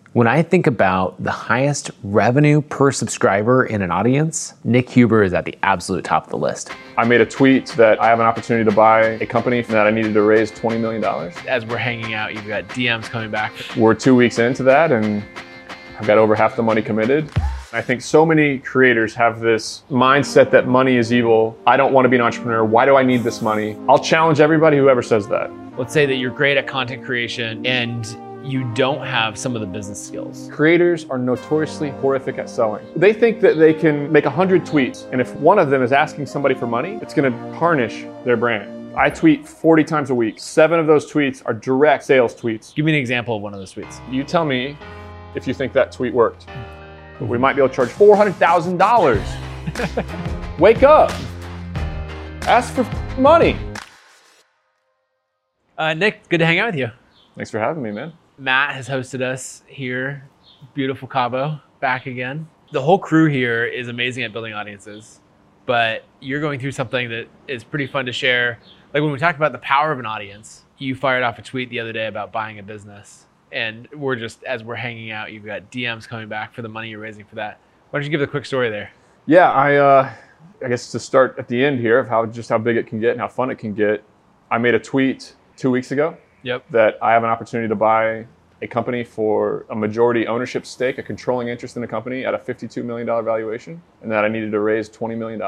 When I think about the highest revenue per subscriber in an audience, Nick Huber is at the absolute top of the list. I made a tweet that I have an opportunity to buy a company that I needed to raise $20 million. As we're hanging out, you've got DMs coming back. We're 2 weeks into that and I've got over half the money committed. I think so many creators have this mindset that money is evil. I don't want to be an entrepreneur. Why do I need this money? I'll challenge everybody who ever says that. Let's say that you're great at content creation and you don't have some of the business skills. Creators are notoriously horrific at selling. They think that they can make 100 tweets, and if one of them is asking somebody for money, it's gonna tarnish their brand. I tweet 40 times a week. 7 of those tweets are direct sales tweets. Give me an example of one of those tweets. You tell me if you think that tweet worked. But we might be able to charge $400,000. Wake up. Ask for money. Nick, good to hang out with you. Thanks for having me, man. Matt has hosted us here, beautiful Cabo, back again. The whole crew here is amazing at building audiences, but you're going through something that is pretty fun to share. Like when we talked about the power of an audience, you fired off a tweet the other day about buying a business. And as we're hanging out, you've got DMs coming back for the money you're raising for that. Why don't you give the quick story there? Yeah, I guess to start at the end here of how big it can get and how fun it can get, I made a tweet 2 weeks ago. Yep. That I have an opportunity to buy a company for a majority ownership stake, a controlling interest in the company at a $52 million valuation, and that I needed to raise $20 million.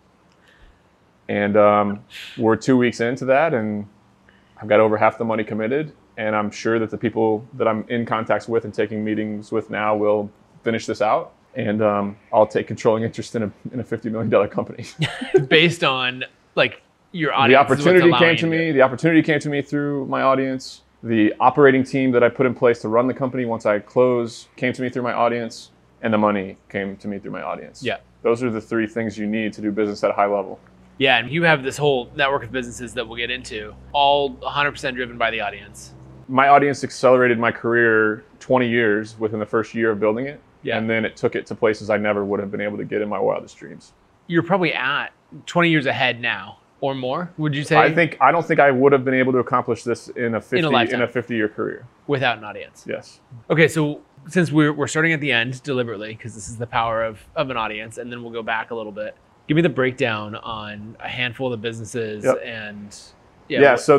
And we're 2 weeks into that, and I've got over half the money committed, and I'm sure that the people that I'm in contact with and taking meetings with now will finish this out, and I'll take controlling interest in a $50 million company. Based on like your audience. The opportunity came to me. The opportunity came to me through my audience. The operating team that I put in place to run the company once I close came to me through my audience, and the money came to me through my audience. Yeah. Those are the 3 things you need to do business at a high level. Yeah, and you have this whole network of businesses that we'll get into, all 100% driven by the audience. My audience accelerated my career 20 years within the first year of building it. Yeah. And then it took it to places I never would have been able to get in my wildest dreams. You're probably at 20 years ahead now. Or more, would you say? I don't think I would have been able to accomplish this in a 50-year career. Without an audience. Yes. Okay, so since we're starting at the end deliberately, because this is the power of an audience, and then we'll go back a little bit. Give me the breakdown on a handful of the businesses. Yep. And so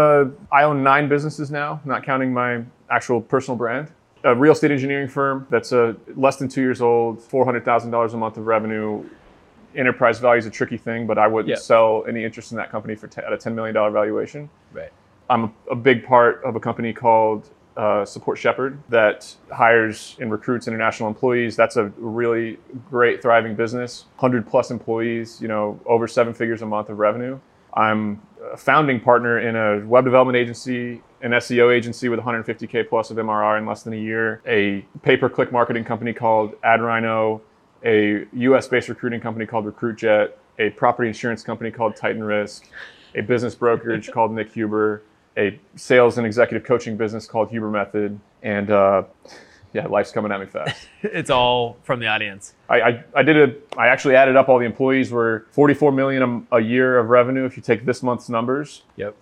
I own 9 businesses now, not counting my actual personal brand. A real estate engineering firm that's less than 2 years old, $400,000 a month of revenue. Enterprise value is a tricky thing, but I wouldn't sell any interest in that company at a $10 million valuation. Right. I'm a big part of a company called Support Shepherd that hires and recruits international employees. That's a really great, thriving business. 100+ employees, over 7 figures a month of revenue. I'm a founding partner in a web development agency, an SEO agency with 150K plus of MRR in less than a year, a pay-per-click marketing company called AdRhino, a US-based recruiting company called RecruitJet, a property insurance company called Titan Risk, a business brokerage called Nick Huber, a sales and executive coaching business called Huber Method, and life's coming at me fast. It's all from the audience. I actually added up all the employees. We're 44 million a year of revenue if you take this month's numbers. Yep.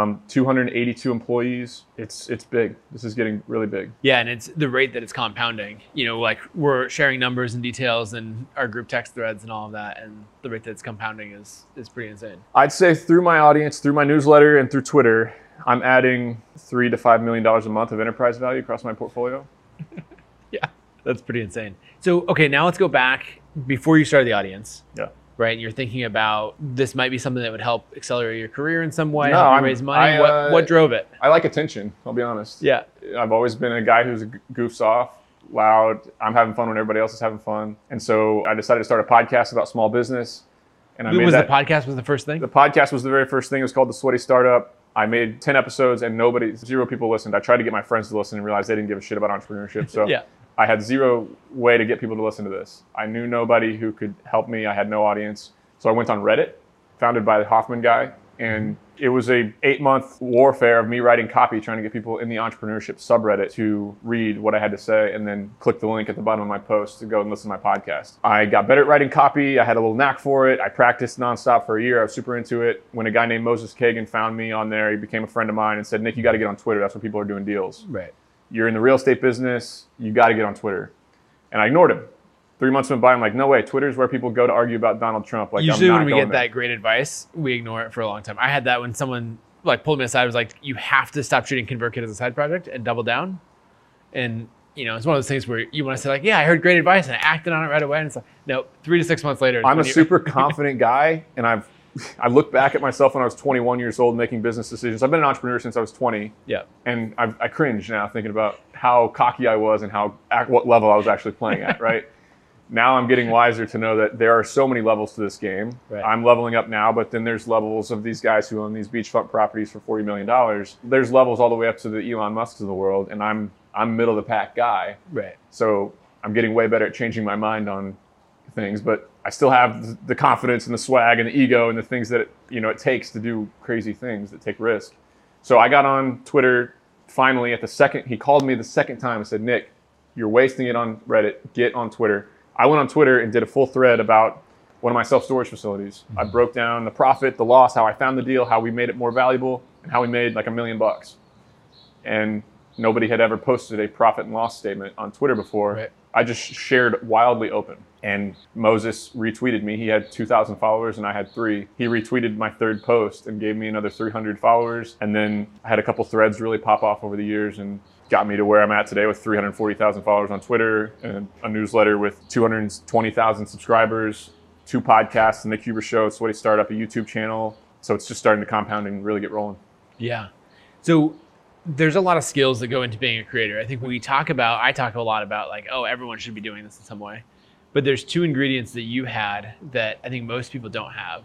282 employees. It's big. This is getting really big. Yeah, and it's the rate that it's compounding. Like we're sharing numbers and details in our group text threads and all of that, and the rate that it's compounding is pretty insane. I'd say through my audience, through my newsletter, and through Twitter, I'm adding $3 to $5 million a month of enterprise value across my portfolio. Yeah, that's pretty insane. So, okay, now let's go back before you started the audience. Yeah. Right, and you're thinking about this might be something that would help accelerate your career in some way, No, help you raise money. What drove it? I like attention, I'll be honest. Yeah. I've always been a guy who goofs off, loud. I'm having fun when everybody else is having fun. And so I decided to start a podcast about small business. And the podcast was the first thing? The podcast was the very first thing. It was called The Sweaty Startup. I made 10 episodes and 0 people listened. I tried to get my friends to listen and realized they didn't give a shit about entrepreneurship. So yeah. I had 0 way to get people to listen to this. I knew nobody who could help me. I had no audience. So I went on Reddit, founded by the Hoffman guy, and it was a 8-month warfare of me writing copy, trying to get people in the entrepreneurship subreddit to read what I had to say and then click the link at the bottom of my post to go and listen to my podcast. I got better at writing copy. I had a little knack for it. I practiced nonstop for a year. I was super into it. When a guy named Moses Kagan found me on there, he became a friend of mine and said, Nick, you got to get on Twitter. That's where people are doing deals. Right. You're in the real estate business. You got to get on Twitter. And I ignored him. 3 months went by. I'm like, no way. Twitter's where people go to argue about Donald Trump. Like, usually I'm not when we going get there. that great advice, we ignore it for a long time. I had that when someone like pulled me aside. Was like, you have to stop treating ConvertKit as a side project and double down. And it's one of those things where you want to say like, yeah, I heard great advice and I acted on it right away. And it's like, no, 3 to 6 months later. I'm a super confident guy, and I look back at myself when I was 21 years old making business decisions. I've been an entrepreneur since I was 20. Yeah. And I cringe now thinking about how cocky I was and what level I was actually playing at, right? Now I'm getting wiser to know that there are so many levels to this game. Right. I'm leveling up now, but then there's levels of these guys who own these beachfront properties for $40 million. There's levels all the way up to the Elon Musks of the world, and I'm middle of the pack guy. Right. So I'm getting way better at changing my mind on things, but I still have the confidence and the swag and the ego and the things that it takes to do crazy things that take risk. So I got on Twitter finally he called me the second time and said, Nick, you're wasting it on Reddit. Get on Twitter. I went on Twitter and did a full thread about one of my self-storage facilities. I broke down the profit, the loss, how I found the deal, how we made it more valuable, and how we made like $1 million. And nobody had ever posted a profit and loss statement on Twitter before. Right. I just shared wildly open. And Moses retweeted me. He had 2,000 followers and I had 3. He retweeted my third post and gave me another 300 followers. And then I had a couple threads really pop off over the years and got me to where I'm at today with 340,000 followers on Twitter and a newsletter with 220,000 subscribers, 2 podcasts, The Nick Huber Show. It's what he started up, a YouTube channel. So it's just starting to compound and really get rolling. Yeah. So there's a lot of skills that go into being a creator. I think I talk a lot about like, oh, everyone should be doing this in some way. But there's 2 ingredients that you had that I think most people don't have.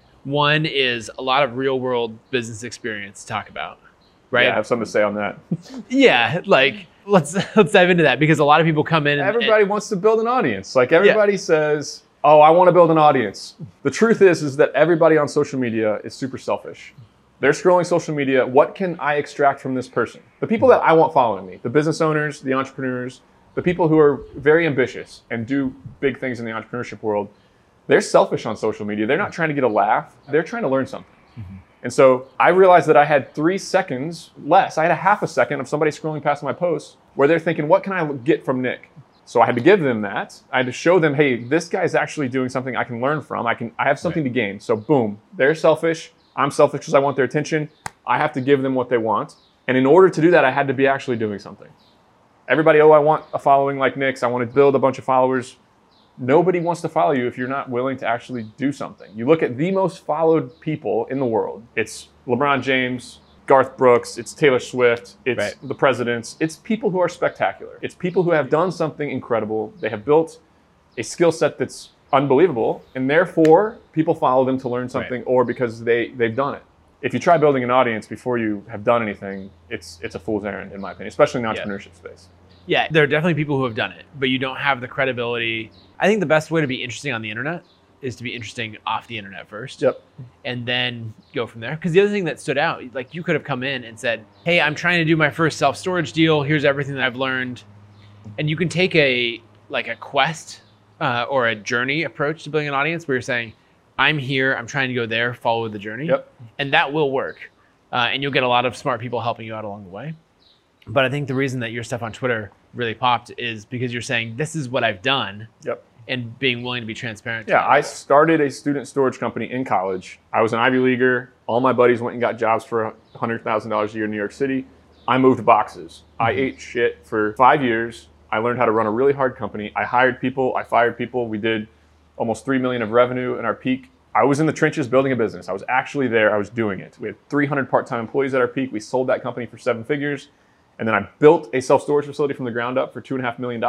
One is a lot of real world business experience to talk about, right? Yeah, I have something to say on that. Yeah, like let's dive into that because a lot of people come in and everybody wants to build an audience. Like everybody says, oh, I want to build an audience. The truth is that everybody on social media is super selfish. They're scrolling social media. What can I extract from this person? The people that I want following me, the business owners, the entrepreneurs, the people who are very ambitious and do big things in the entrepreneurship world, they're selfish on social media. They're not trying to get a laugh. They're trying to learn something. Mm-hmm. And so I realized that I had 3 seconds less. I had a half a second of somebody scrolling past my posts where they're thinking, what can I get from Nick? So I had to give them that. I had to show them, hey, this guy's actually doing something I can learn from. I have something to gain. So boom, they're selfish. I'm selfish because I want their attention. I have to give them what they want. And in order to do that, I had to be actually doing something. Everybody, I want a following like Nick's. I want to build a bunch of followers. Nobody wants to follow you if you're not willing to actually do something. You look at the most followed people in the world. It's LeBron James, Garth Brooks, it's Taylor Swift, it's the presidents. It's people who are spectacular. It's people who have done something incredible. They have built a skill set that's unbelievable, and therefore people follow them to learn something or because they've done it. If you try building an audience before you have done anything, it's a fool's errand, in my opinion, especially in the entrepreneurship space. Yeah, there are definitely people who have done it, but you don't have the credibility. I think the best way to be interesting on the internet is to be interesting off the internet first. Yep. And then go from there. Because the other thing that stood out, like you could have come in and said, hey, I'm trying to do my first self-storage deal. Here's everything that I've learned. And you can take a quest or a journey approach to building an audience where you're saying, I'm here, I'm trying to go there, follow the journey. Yep. And that will work. And you'll get a lot of smart people helping you out along the way. But I think the reason that your stuff on Twitter really popped is because you're saying, this is what I've done. Yep. And being willing to be transparent. Yeah, I started a student storage company in college. I was an Ivy Leaguer. All my buddies went and got jobs for $100,000 a year in New York City. I moved boxes. I ate shit for 5 years. I learned how to run a really hard company. I hired people. I fired people. We did almost $3 million of revenue in our peak. I was in the trenches building a business. I was actually there. I was doing it. We had 300 part-time employees at our peak. We sold that company for 7 figures. And then I built a self-storage facility from the ground up for $2.5 million.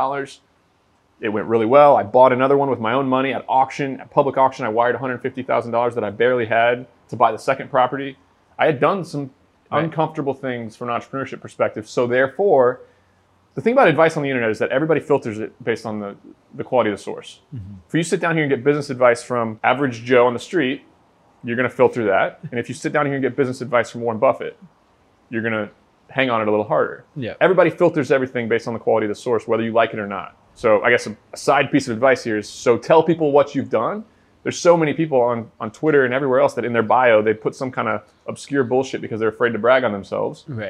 It went really well. I bought another one with my own money at auction. At public auction, I wired $150,000 that I barely had to buy the second property. I had done some uncomfortable things from an entrepreneurship perspective. So therefore, the thing about advice on the internet is that everybody filters it based on the quality of the source. Mm-hmm. If you sit down here and get business advice from average Joe on the street, you're going to filter that. And if you sit down here and get business advice from Warren Buffett, you're going to hang on it a little harder. Yeah. Everybody filters everything based on the quality of the source, whether you like it or not. So I guess a side piece of advice here is, so tell people what you've done. There's so many people on Twitter and everywhere else that in their bio, they put some kind of obscure bullshit because they're afraid to brag on themselves. Right.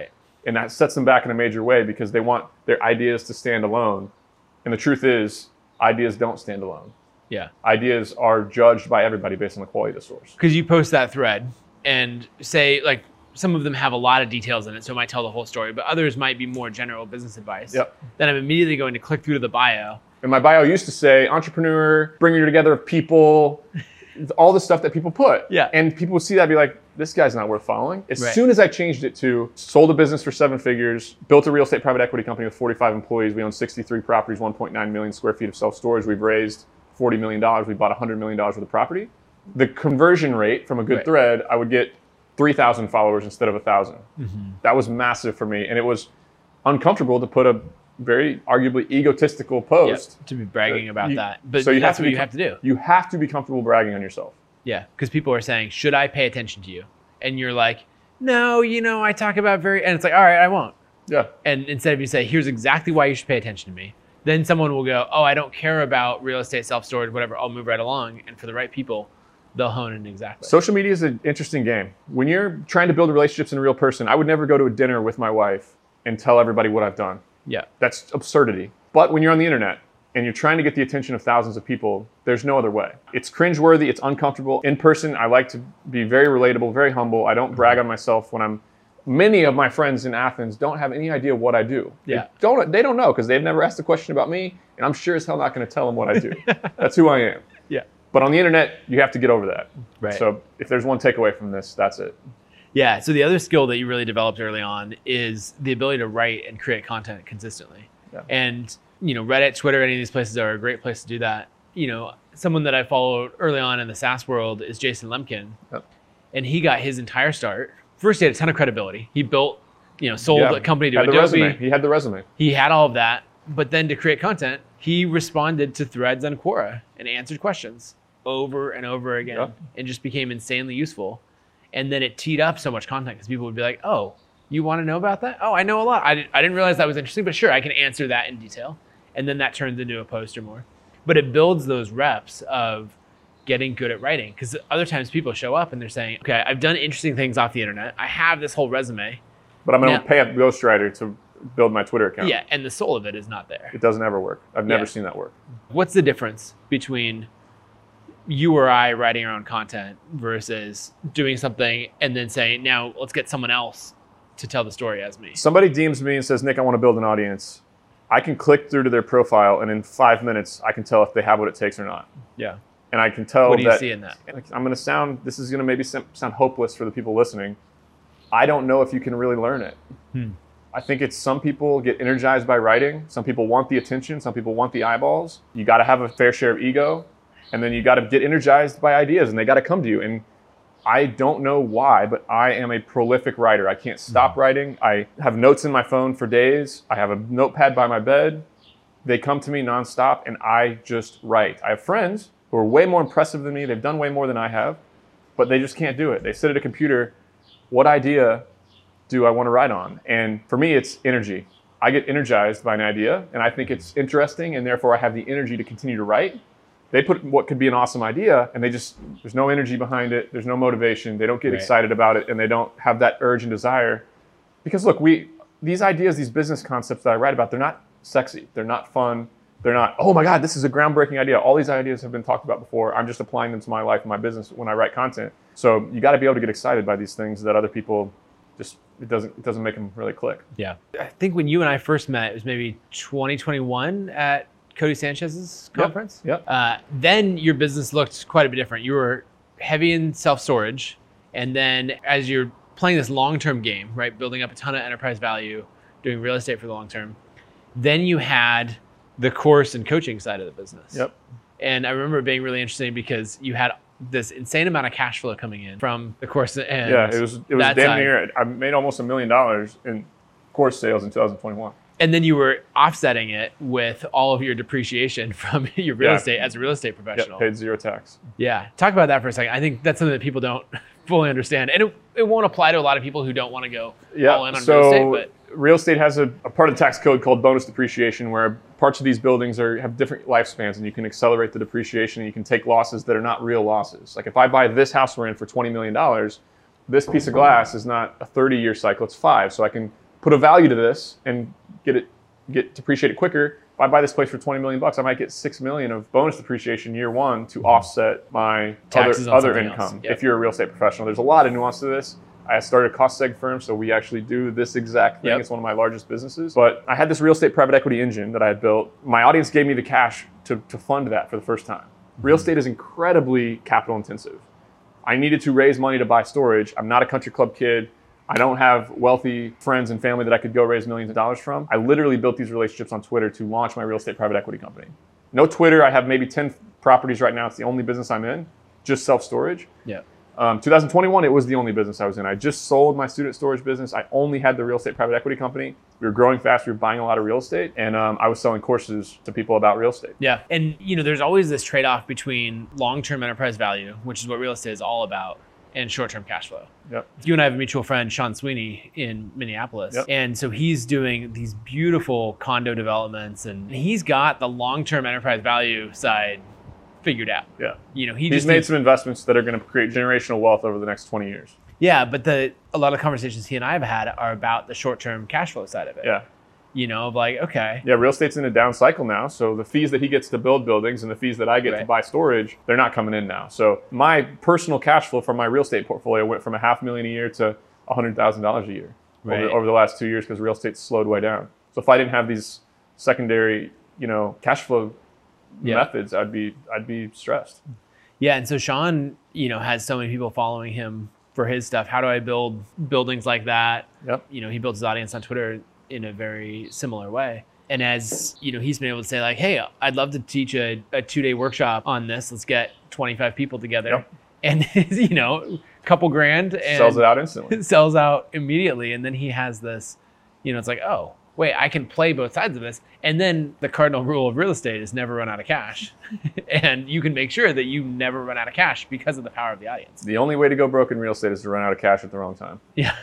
And that sets them back in a major way because they want their ideas to stand alone. And the truth is, ideas don't stand alone. Yeah. Ideas are judged by everybody based on the quality of the source. Because you post that thread and say, like, some of them have a lot of details in it, so it might tell the whole story, but others might be more general business advice. Yep. Then I'm immediately going to click through to the bio. And my bio used to say, entrepreneur, bringer together of people, all the stuff that people put. Yeah. And people would see that and be like, this guy's not worth following. As Right. soon as I changed it to sold a business for 7 figures, built a real estate private equity company with 45 employees. We own 63 properties, 1.9 million square feet of self-storage. We've raised $40 million. We bought $100 million worth of property. The conversion rate from a good Right. thread, I would get 3,000 followers instead of 1,000. That was massive for me. And it was uncomfortable to put a very arguably egotistical post. To be bragging about that. But So you that's have to what be, you have to do. You have to be comfortable bragging on yourself. Yeah, because people are saying, should I pay attention to you? And you're like, no, I talk about and it's like, all right, I won't. Yeah. And instead of you say, here's exactly why you should pay attention to me, then someone will go, oh, I don't care about real estate, self-storage, whatever, I'll move right along. And for the right people, they'll hone in exactly. Social media is an interesting game. When you're trying to build relationships in a real person, I would never go to a dinner with my wife and tell everybody what I've done. Yeah. That's absurdity. But when you're on the internet and you're trying to get the attention of thousands of people, there's no other way. It's cringeworthy, it's uncomfortable. In person, I like to be very relatable, very humble. I don't brag on myself many of my friends in Athens don't have any idea what I do. Yeah. They don't know because they've never asked a question about me, and I'm sure as hell not going to tell them what I do. That's who I am. Yeah. But on the internet, you have to get over that. Right. So if there's one takeaway from this, that's it. Yeah. So the other skill that you really developed early on is the ability to write and create content consistently. Yeah. And, Reddit, Twitter, any of these places are a great place to do that. Someone that I followed early on in the SaaS world is Jason Lemkin. Yep. And he got his entire start. First, he had a ton of credibility. He built, sold a company to had Adobe. the resume. He had the resume. He had all of that. But then to create content, he responded to threads on Quora and answered questions over and over again, Yep. and just became insanely useful. And then it teed up so much content because people would be like, oh, you want to know about that? Oh, I know a lot. I didn't realize that was interesting, but sure, I can answer that in detail. And then that turns into a post or more. But it builds those reps of getting good at writing, because other times people show up and they're saying, okay, I've done interesting things off the internet. I have this whole resume. But I'm going to pay a ghostwriter to build my Twitter account. Yeah, and the soul of it is not there. It doesn't ever work. I've never Yeah. seen that work. What's the difference between you or I writing our own content versus doing something and then saying, now let's get someone else to tell the story as me? Somebody DMs me and says, Nick, I want to build an audience. I can click through to their profile, and in 5 minutes, I can tell if they have what it takes or not. Yeah. And I can tell What do you that see in that? I'm going to this is going to maybe sound hopeless for the people listening. I don't know if you can really learn it. I think it's some people get energized by writing. Some people want the attention. Some people want the eyeballs. You got to have a fair share of ego. And then you got to get energized by ideas, and they got to come to you. And I don't know why, but I am a prolific writer. I can't stop writing. I have notes in my phone for days. I have a notepad by my bed. They come to me nonstop, and I just write. I have friends who are way more impressive than me. They've done way more than I have, but they just can't do it. They sit at a computer. What idea do I want to write on? And for me, it's energy. I get energized by an idea, and I think it's interesting, and therefore I have the energy to continue to write. They put what could be an awesome idea, and there's no energy behind it. There's no motivation. They don't get excited about it, and they don't have that urge and desire. Because look, these ideas, these business concepts that I write about, they're not sexy. They're not fun. They're not, oh my God, this is a groundbreaking idea. All these ideas have been talked about before. I'm just applying them to my life and my business when I write content. So you got to be able to get excited by these things that other people it doesn't make them really click. Yeah. I think when you and I first met, it was maybe 2021 at Cody Sanchez's conference. Yep. Then your business looked quite a bit different. You were heavy in self-storage. And then as you're playing this long-term game, right, building up a ton of enterprise value, doing real estate for the long term, then you had the course and coaching side of the business. Yep. And I remember it being really interesting because you had this insane amount of cash flow coming in from the course. And yeah, it was that damn side. near. I made almost $1 million in course sales in 2021. And then you were offsetting it with all of your depreciation from your real estate as a real estate professional. Yep, paid zero tax. Yeah. Talk about that for a second. I think that's something that people don't fully understand. And it won't apply to a lot of people who don't want to go all in on real estate. But real estate has a part of the tax code called bonus depreciation, where parts of these buildings have different lifespans, and you can accelerate the depreciation, and you can take losses that are not real losses. Like if I buy this house we're in for $20 million, this piece of glass is not a 30-year cycle, it's 5. So I can put a value to this and get depreciated quicker. If I buy this place for $20 million, I might get $6 million of bonus depreciation year one to offset my Taxes on other something income. else. Yep. If you're a real estate professional, there's a lot of nuance to this. I started a cost seg firm, so we actually do this exact thing. Yep. It's one of my largest businesses. But I had this real estate private equity engine that I had built. My audience gave me the cash to fund that for the first time. Real estate is incredibly capital intensive. I needed to raise money to buy storage. I'm not a country club kid. I don't have wealthy friends and family that I could go raise millions of dollars from. I literally built these relationships on Twitter to launch my real estate private equity company. No Twitter. I have maybe 10 properties right now. It's the only business I'm in, just self-storage. Yeah. 2021, it was the only business I was in. I just sold my student storage business. I only had the real estate private equity company. We were growing fast. We were buying a lot of real estate. And I was selling courses to people about real estate. Yeah. And, there's always this trade-off between long-term enterprise value, which is what real estate is all about, and short-term cash flow. Yep. You and I have a mutual friend, Sean Sweeney, in Minneapolis. Yep. And so he's doing these beautiful condo developments, and he's got the long-term enterprise value side figured out. Yeah. He's made some investments that are going to create generational wealth over the next 20 years. Yeah, but a lot of conversations he and I have had are about the short-term cash flow side of it. Yeah. Of like, okay. Yeah, real estate's in a down cycle now. So the fees that he gets to build buildings and the fees that I get to buy storage, they're not coming in now. So my personal cash flow from my real estate portfolio went from $500,000 a year to $100,000 a year over the last 2 years because real estate's slowed way down. So if I didn't have these secondary, cash flow methods, I'd be stressed. Yeah, and so Sean, has so many people following him for his stuff. How do I build buildings like that? Yep. He builds his audience on Twitter in a very similar way. And as he's been able to say like, hey, I'd love to teach a 2-day workshop on this. Let's get 25 people together. Yep. And a couple grand and sells it out instantly. Sells out immediately. And then he has this, it's like, oh, wait, I can play both sides of this. And then the cardinal rule of real estate is never run out of cash. And you can make sure that you never run out of cash because of the power of the audience. The only way to go broke in real estate is to run out of cash at the wrong time. Yeah.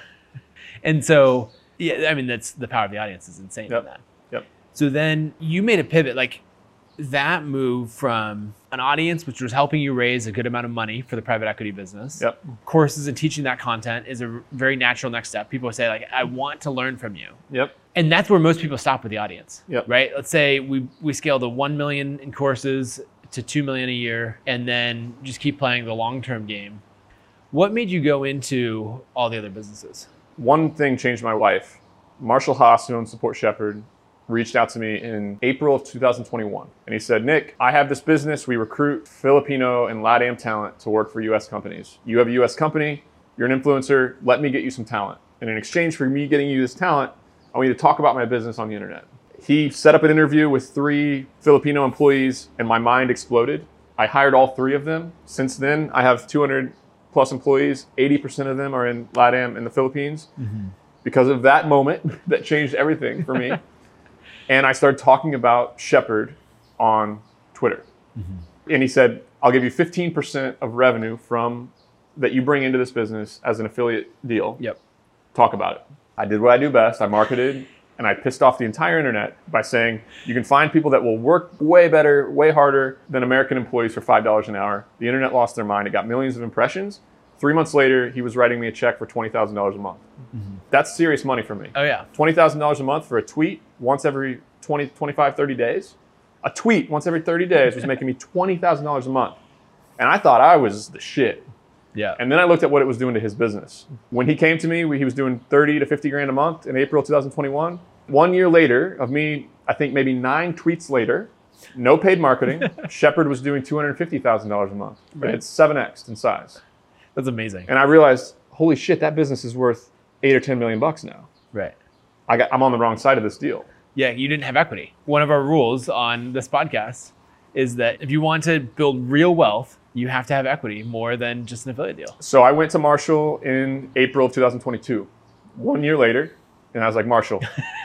And so, that's the power of the audience is insane in that. Yep. So then you made a pivot, like that move from an audience, which was helping you raise a good amount of money for the private equity business. Yep. Courses and teaching that content is a very natural next step. People say like, I want to learn from you. Yep. And that's where most people stop with the audience. Yep. Right? Let's say we scale to 1 million in courses to 2 million a year, and then just keep playing the long-term game. What made you go into all the other businesses? One thing changed my life. Marshall Haas, who owns Support Shepherd, reached out to me in April of 2021. And he said, Nick, I have this business. We recruit Filipino and LATAM talent to work for US companies. You have a US company. You're an influencer. Let me get you some talent. And in exchange for me getting you this talent, I want you to talk about my business on the internet. He set up an interview with 3 Filipino employees, and my mind exploded. I hired all 3 of them. Since then, I have 200 plus employees. 80% of them are in LATAM and the Philippines. Mm-hmm. Because of that moment, that changed everything for me. And I started talking about Shepherd on Twitter. Mm-hmm. And he said, I'll give you 15% of revenue from that you bring into this business as an affiliate deal. Yep. Talk about it. I did what I do best. I marketed, and I pissed off the entire internet by saying, you can find people that will work way better, way harder than American employees for $5 an hour. The internet lost their mind. It got millions of impressions. 3 months later, he was writing me a check for $20,000 a month. Mm-hmm. That's serious money for me. Oh, yeah. $20,000 a month for a tweet once every 20, 25, 30 days. A tweet once every 30 days was making me $20,000 a month. And I thought I was the shit. Yeah. And then I looked at what it was doing to his business. When he came to me, he was doing 30 to 50 grand a month in April 2021. 1 year later of me, I think maybe 9 tweets later, no paid marketing, Shepherd was doing $250,000 a month. Right. It's 7x in size. That's amazing. And I realized, holy shit, that business is worth $8 or $10 million now. Right. I'm on the wrong side of this deal. Yeah, you didn't have equity. One of our rules on this podcast is that if you want to build real wealth, you have to have equity more than just an affiliate deal. So I went to Marshall in April of 2022. 1 year later, and I was like, Marshall,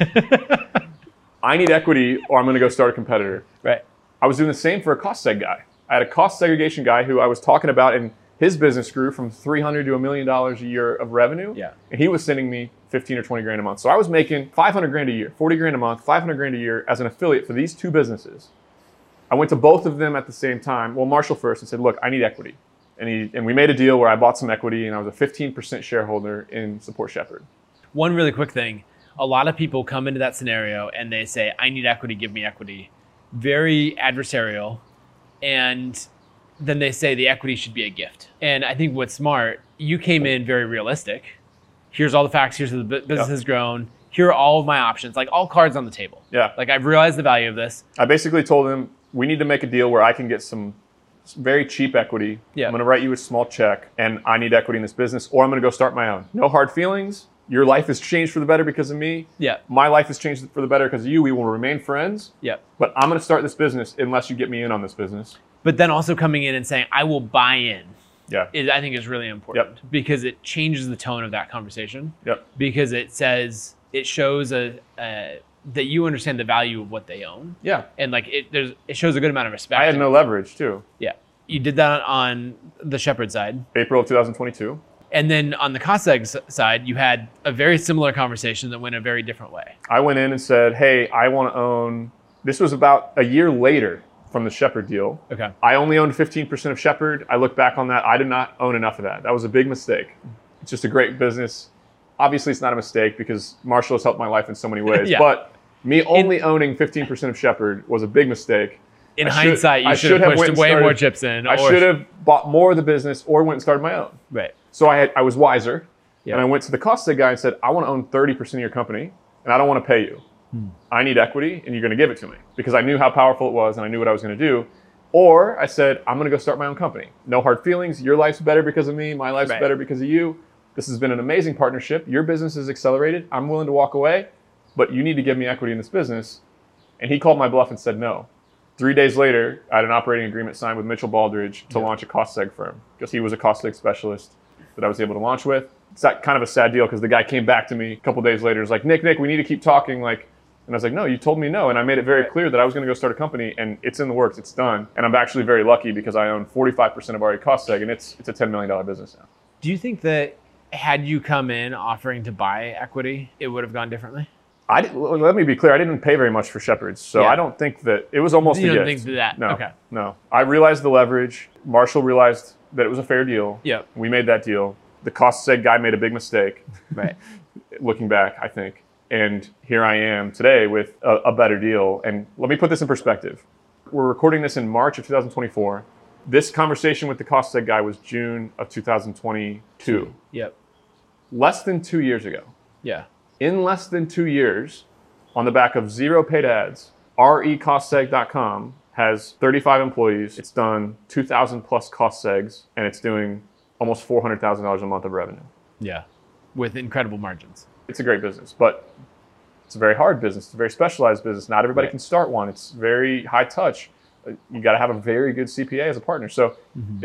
I need equity or I'm going to go start a competitor. Right. I was doing the same for a cost seg guy. I had a cost segregation guy who I was talking about, and his business grew from $300 to $1 million a year of revenue. Yeah. And he was sending me 15 or 20 grand a month. So I was making 500 grand a year, 40 grand a month, 500 grand a year as an affiliate for these 2 businesses. I went to both of them at the same time. Well, Marshall first and said, look, I need equity. And we made a deal where I bought some equity and I was a 15% shareholder in Support Shepherd. One really quick thing. a lot of people come into that scenario and they say, I need equity, give me equity. Very adversarial. And then they say the equity should be a gift. And I think what's smart, you came in very realistic. Here's all the facts. Here's how the business has grown. Here are all of my options, like all cards on the table. Yeah. Like I've realized the value of this. I basically told him, we need to make a deal where I can get some very cheap equity. Yeah. I'm going to write you a small check and I need equity in this business, or I'm going to go start my own. No hard feelings. Your life has changed for the better because of me. Yeah. My life has changed for the better because of you. We will remain friends. Yeah. But I'm going to start this business unless you get me in on this business. But then also coming in and saying, I will buy in. Yeah. I think is really important because it changes the tone of that conversation. Yep. Because it shows that you understand the value of what they own. Yeah. And like it shows a good amount of respect. I had no leverage too. Yeah. You did that on the Shepherd side. April of 2022. And then on the CostSeg side, you had a very similar conversation that went a very different way. I went in and said, hey, I want to own, this was about a year later from the Shepherd deal. Okay. I only owned 15% of Shepherd. I look back on that. I did not own enough of that. That was a big mistake. It's just a great business. Obviously, it's not a mistake because Marshall has helped my life in so many ways. Yeah. But me only owning 15% of Shepherd was a big mistake. In hindsight, you should have pushed way more chips in. I should have bought more of the business or went and started my own. Right. So I was wiser. Yep. And I went to the CostSeg guy and said, I want to own 30% of your company and I don't want to pay you. I need equity and you're going to give it to me, because I knew how powerful it was and I knew what I was going to do. Or I said, I'm going to go start my own company. No hard feelings. Your life's better because of me. My life's better because of you. This has been an amazing partnership. Your business is accelerated. I'm willing to walk away, but you need to give me equity in this business. And he called my bluff and said no. 3 days later, I had an operating agreement signed with Mitchell Baldridge to launch a CostSeg firm, because he was a CostSeg specialist that I was able to launch with. It's kind of a sad deal because the guy came back to me a couple days later. He's like, Nick, we need to keep talking. And I was like, no, you told me no. And I made it very clear that I was going to go start a company, and it's in the works. It's done. And I'm actually very lucky because I own 45% of RE CostSeg, and it's a $10 million business now. Do you think that had you come in offering to buy equity, it would have gone differently? Let me be clear. I didn't pay very much for Shepherds, so I don't think that it was almost a gift. You don't think that? No, okay. No. I realized the leverage. Marshall realized that it was a fair deal. Yeah. We made that deal. The CostSeg guy made a big mistake. Right. Looking back, I think. And here I am today with a better deal. And let me put this in perspective. We're recording this in March of 2024. This conversation with the CostSeg guy was June of 2022. Yep. Less than 2 years ago. Yeah. In less than 2 years, on the back of 0 paid ads, recostseg.com has 35 employees. It's done 2,000 plus CostSegs, and it's doing almost $400,000 a month of revenue. Yeah. With incredible margins. It's a great business, but it's a very hard business. It's a very specialized business. Not everybody can start one. It's very high touch. You got to have a very good CPA as a partner. So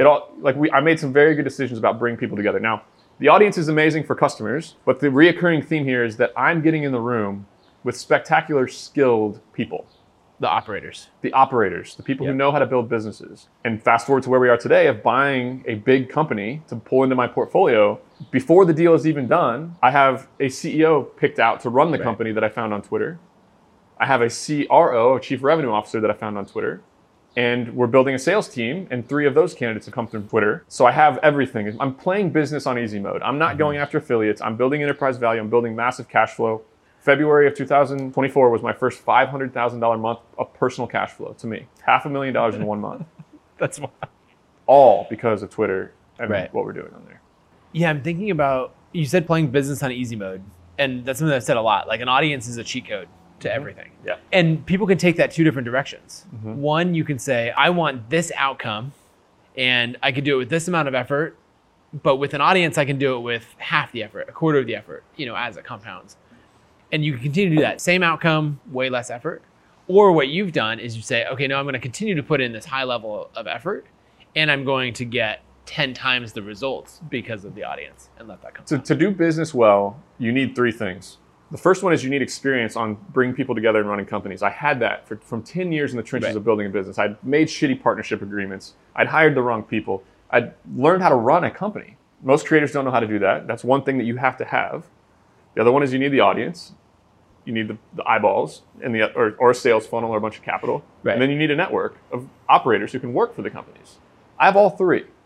I made some very good decisions about bringing people together. Now, the audience is amazing for customers, but the reoccurring theme here is that I'm getting in the room with spectacular, skilled people. The operators. The operators, the people who know how to build businesses. And fast forward to where we are today of buying a big company to pull into my portfolio. Before the deal is even done, I have a CEO picked out to run the company that I found on Twitter. I have a CRO, a Chief Revenue Officer, that I found on Twitter. And we're building a sales team, and 3 of those candidates have come through Twitter. So I have everything. I'm playing business on easy mode. I'm not going after affiliates. I'm building enterprise value. I'm building massive cash flow. February of 2024 was my first $500,000 month of personal cash flow to me. $500,000 in 1 month. That's wild. All because of Twitter and what we're doing on there. Yeah, I'm thinking about, you said playing business on easy mode. And that's something I've said a lot. Like, an audience is a cheat code to everything. Yeah. And people can take that 2 different directions. One, you can say, I want this outcome, and I can do it with this amount of effort. But with an audience, I can do it with half the effort, a quarter of the effort, as it compounds. And you can continue to do that. Same outcome, way less effort. Or what you've done is you say, okay, no, I'm going to continue to put in this high level of effort, and I'm going to get 10 times the results because of the audience, and let that come. To do business well, you need 3 things. The first one is you need experience on bringing people together and running companies. I had that from 10 years in the trenches of building a business. I'd made shitty partnership agreements. I'd hired the wrong people. I'd learned how to run a company. Most creators don't know how to do that. That's one thing that you have to have. The other one is you need the audience. You need the eyeballs and or a sales funnel or a bunch of capital. And then you need a network of operators who can work for the companies. I have all 3.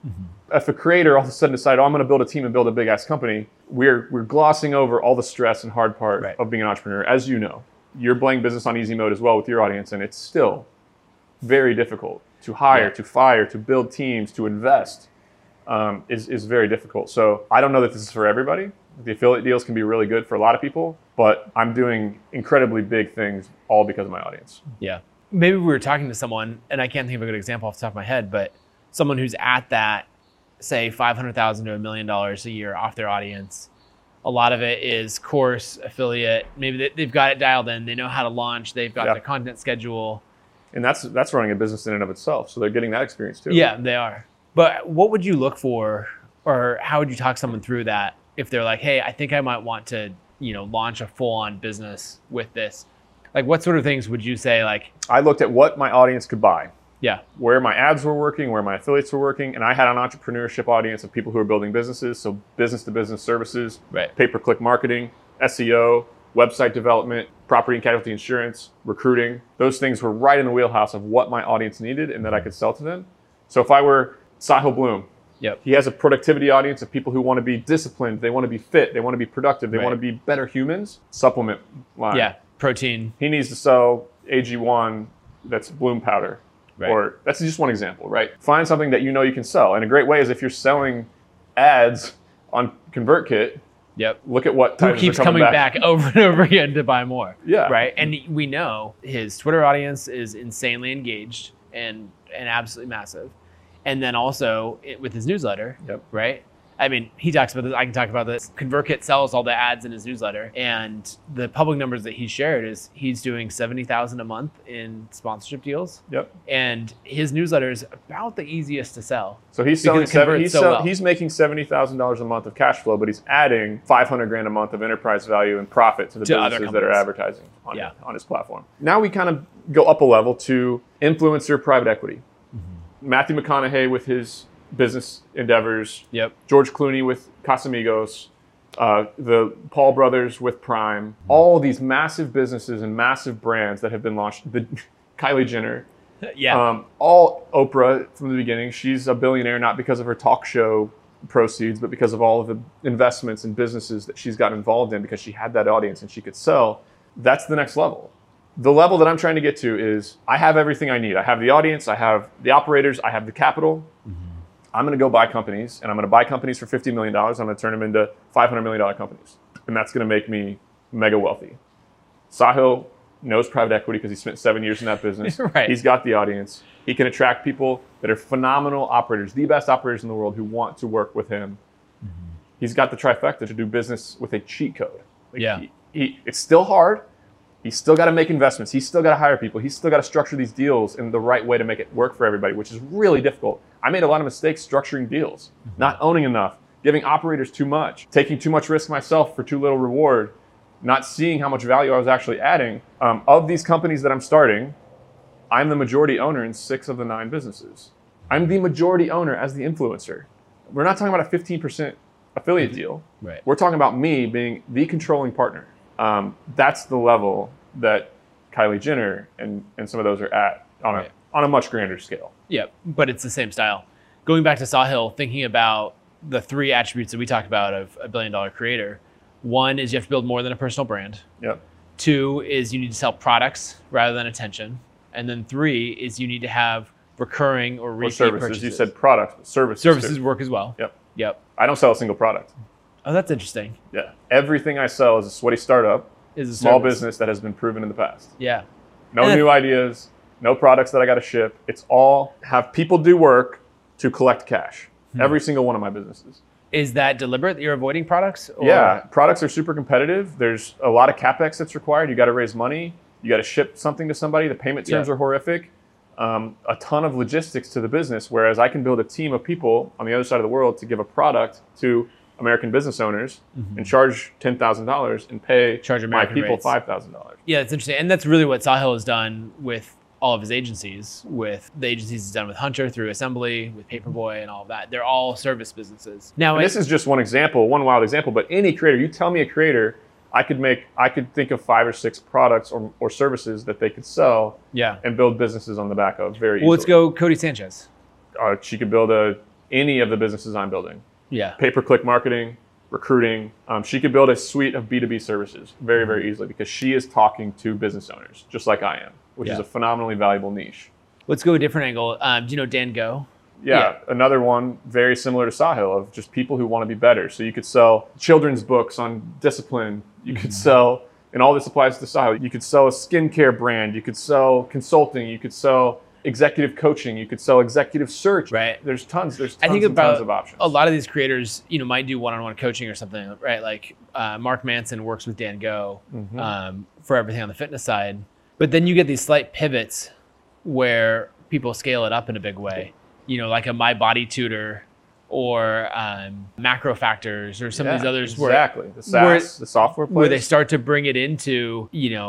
If a creator all of a sudden decide, oh, I'm going to build a team and build a big ass company, we're glossing over all the stress and hard part Right. of being an entrepreneur. As you know, you're playing business on easy mode as well with your audience, and it's still very difficult to hire, to fire, to build teams, to invest. Is very difficult. So I don't know that this is for everybody. The affiliate deals can be really good for a lot of people, but I'm doing incredibly big things all because of my audience. Yeah. Maybe we were talking to someone, and I can't think of a good example off the top of my head, but someone who's at that, say, $500,000 to $1 million a year off their audience. A lot of it is course, affiliate. Maybe they've got it dialed in. They know how to launch. They've got the content schedule. And that's running a business in and of itself. So they're getting that experience too. Yeah, they are. But what would you look for, or how would you talk someone through that if they're like, hey, I think I might want to, launch a full-on business with this? Like, what sort of things would you say, like? I looked at what my audience could buy, Yeah. where my ads were working, where my affiliates were working, and I had an entrepreneurship audience of people who are building businesses, so business-to-business services, Right. pay-per-click marketing, SEO, website development, property and casualty insurance, recruiting. Those things were right in the wheelhouse of what my audience needed and that I could sell to them. So if I were Sahil Bloom, Yep. he has a productivity audience of people who want to be disciplined, they want to be fit, they want to be productive, they Right. want to be better humans. Supplement line. Yeah. Protein. He needs to sell AG1 that's Bloom powder. Right. Or that's just one example, right? Find something that you know you can sell. And a great way is if you're selling ads on ConvertKit, Yep. look at what Who titles keeps are coming back over and over again to buy more. Yeah. Right. And we know his Twitter audience is insanely engaged and absolutely massive. And then also with his newsletter. Yep. Right. I mean, he talks about this. I can talk about this. ConvertKit sells all the ads in his newsletter, and the public numbers that he shared is he's doing $70,000 a month in sponsorship deals. Yep. And his newsletter is about the easiest to sell. So he's Because selling it converts so well. he's making $70,000 a month of cash flow, but he's adding $500,000 a month of enterprise value and profit to the To other businesses that are companies. advertising on, Yeah. on his platform. Now we kind of go up a level to influencer private equity. Matthew McConaughey with his business endeavors, Yep. George Clooney with Casamigos, the Paul brothers with Prime, all these massive businesses and massive brands that have been launched. Kylie Jenner, Yeah. all Oprah from the beginning. She's a billionaire not because of her talk show proceeds, but because of all of the investments and businesses that she's got involved in because she had that audience and she could sell. That's the next level. The level that I'm trying to get to is I have everything I need. I have the audience, I have the operators, I have the capital. I'm going to go buy companies, and I'm going to buy companies for $50 million. I'm going to turn them into $500 million companies, and that's going to make me mega wealthy. Sahil knows private equity because he spent 7 years in that business. Right. He's got the audience. He can attract people that are phenomenal operators, the best operators in the world who want to work with him. He's got the trifecta to do business with a cheat code. Like, Yeah. It's still hard. He's still got to make investments. He's still got to hire people. He's still got to structure these deals in the right way to make it work for everybody, which is really difficult. I made a lot of mistakes structuring deals, not owning enough, giving operators too much, taking too much risk myself for too little reward, not seeing how much value I was actually adding. Of these companies that I'm starting, I'm the majority owner in 6 of the 9 businesses. I'm the majority owner as the influencer. We're not talking about a 15% affiliate deal. Right. We're talking about me being the controlling partner. That's the level that Kylie Jenner and some of those are at on a much grander scale. Yeah, but it's the same style. Going back to Sahil, thinking about the 3 attributes that we talked about of a $1 billion creator. 1 is you have to build more than a personal brand. Yep. 2 is you need to sell products rather than attention. And then 3 is you need to have recurring or Or repeat services. purchases. You said products, but services. Services too. work as well. Yep. Yep. I don't sell a single product. Oh, that's interesting. Yeah. Everything I sell is a sweaty startup, Is a small service. business that has been proven in the past. Yeah. No And new ideas, no products that I got to ship. It's all have people do work to collect cash. Every single one of my businesses. Is that deliberate that you're avoiding products? Or? Yeah, products are super competitive. There's a lot of CapEx that's required. You got to raise money. You got to ship something to somebody. The payment terms Yeah. are horrific. A ton of logistics to the business, whereas I can build a team of people on the other side of the world to give a product to American business owners and charge $10,000 and pay Charge my American people rates. $5,000. Yeah, it's interesting. And that's really what Sahil has done with all of his agencies, with the agencies he's done with Hunter through Assembly, with Paperboy and all of that. They're all service businesses. Now, And this is just one example, one wild example, but any creator, you tell me a creator, I could think of 5 or 6 products or services that they could sell yeah. and build businesses on the back of very easily. Well, let's go Cody Sanchez. She could build a any of the businesses I'm building. Yeah. Pay-per-click marketing, recruiting. She could build a suite of B2B services very, very easily because she is talking to business owners just like I am, which is a phenomenally valuable niche. Let's go a different angle. Do you know Dan Go? Yeah, another one very similar to Sahil of just people who want to be better. So you could sell children's books on discipline. You could sell, and all this applies to Sahil, you could sell a skincare brand. You could sell consulting. You could sell executive coaching. You could sell executive search. Right. There's tons I think and about tons of options. a lot of these creators, might do one-on-one coaching or something, right? Like Mark Manson works with Dan Go for everything on the fitness side. But then you get these slight pivots where people scale it up in a big way. Like a My Body Tutor or Macro Factors or some of these others. Exactly. The SaaS, the software players. Where they start to bring it into,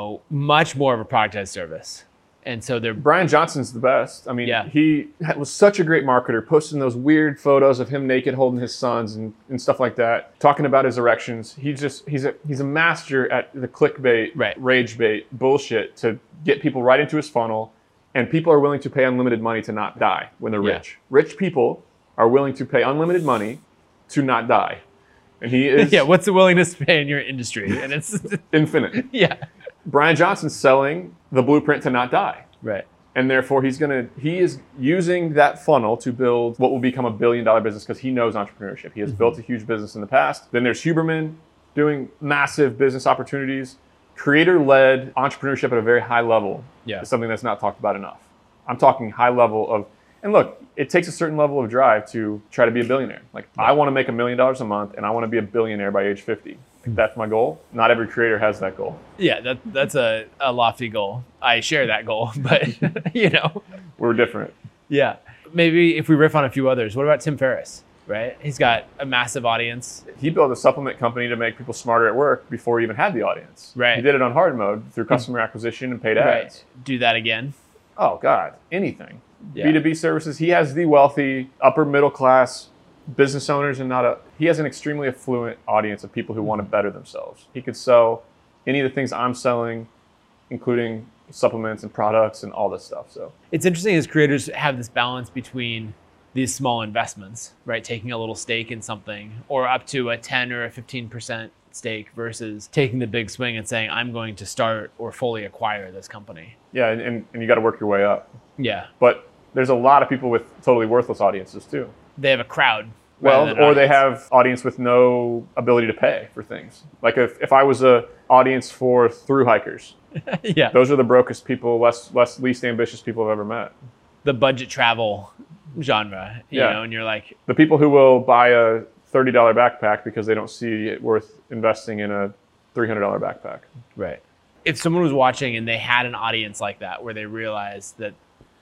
much more of a productized service. And so they're... Brian Johnson's the best. I mean, he was such a great marketer, posting those weird photos of him naked holding his sons and stuff like that, talking about his erections. He's a master at the clickbait, rage bait bullshit to get people right into his funnel. And people are willing to pay unlimited money to not die when they're rich. Rich people are willing to pay unlimited money to not die. And he is... what's the willingness to pay in your industry? And it's... infinite. Brian Johnson's selling the blueprint to not die. Right. And therefore he is using that funnel to build what will become $1 billion business because he knows entrepreneurship. He has built a huge business in the past. Then there's Huberman doing massive business opportunities. Creator-led entrepreneurship at a very high level is something that's not talked about enough. I'm talking high level of, and look, it takes a certain level of drive to try to be a billionaire. Like I want to make $1 million a month and I want to be a billionaire by age 50. That's my goal. Not every creator has that goal. Yeah, that's a lofty goal. I share that goal, but We're different. Yeah. Maybe if we riff on a few others, what about Tim Ferriss? Right? He's got a massive audience. He built a supplement company to make people smarter at work before he even had the audience. Right. He did it on hard mode through customer acquisition and paid ads. Do that again. Oh God, anything. B2B services. He has the wealthy, upper middle class business owners and he has an extremely affluent audience of people who want to better themselves. He could sell any of the things I'm selling, including supplements and products and all this stuff. So it's interesting as creators have this balance between these small investments, right? Taking a little stake in something or up to a 10 or a 15% stake versus taking the big swing and saying, I'm going to start or fully acquire this company. Yeah, and you got to work your way up. Yeah. But there's a lot of people with totally worthless audiences too. They have a crowd. Well, or they have audience with no ability to pay for things. Like if I was a audience for thru hikers, those are the brokest people, least ambitious people I've ever met. The budget travel genre, you know, and you're like... The people who will buy a $30 backpack because they don't see it worth investing in a $300 backpack. Right. If someone was watching and they had an audience like that where they realized that,